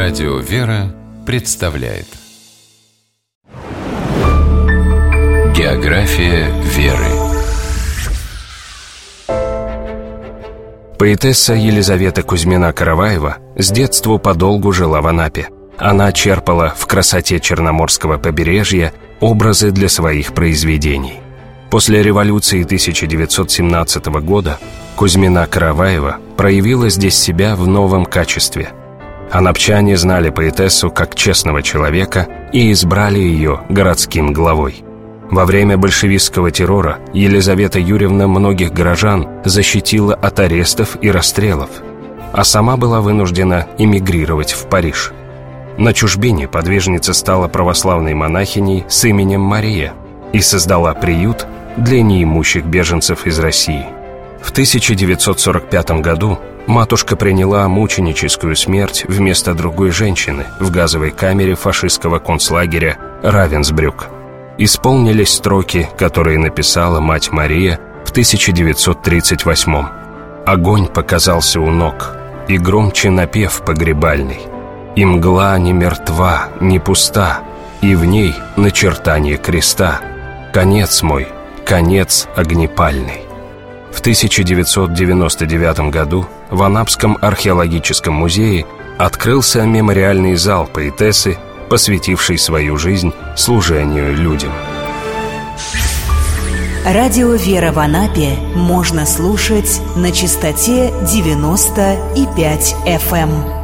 Радио «Вера» представляет География веры. Поэтесса Елизавета Кузьмина-Караваева с детства подолгу жила в Анапе. Она черпала в красоте Черноморского побережья образы для своих произведений. После революции 1917 года Кузьмина-Караваева проявила здесь себя в новом качестве. Анапчане знали поэтессу как честного человека и избрали ее городским главой. Во время большевистского террора Елизавета Юрьевна многих горожан защитила от арестов и расстрелов, а сама была вынуждена эмигрировать в Париж. На чужбине подвижница стала православной монахиней с именем Мария и создала приют для неимущих беженцев из России. В 1945 году матушка приняла мученическую смерть вместо другой женщины в газовой камере фашистского концлагеря Равенсбрюк. Исполнились строки, которые написала мать Мария в 1938-м. «Огонь показался у ног, и громче напев погребальный, и мгла не мертва, не пуста, и в ней начертание креста. Конец мой, конец огнепальный». В 1999 году в Анапском археологическом музее открылся мемориальный зал поэтессы, посвятивший свою жизнь служению людям. Радио «Вера» в Анапе можно слушать на частоте 90,5 FM.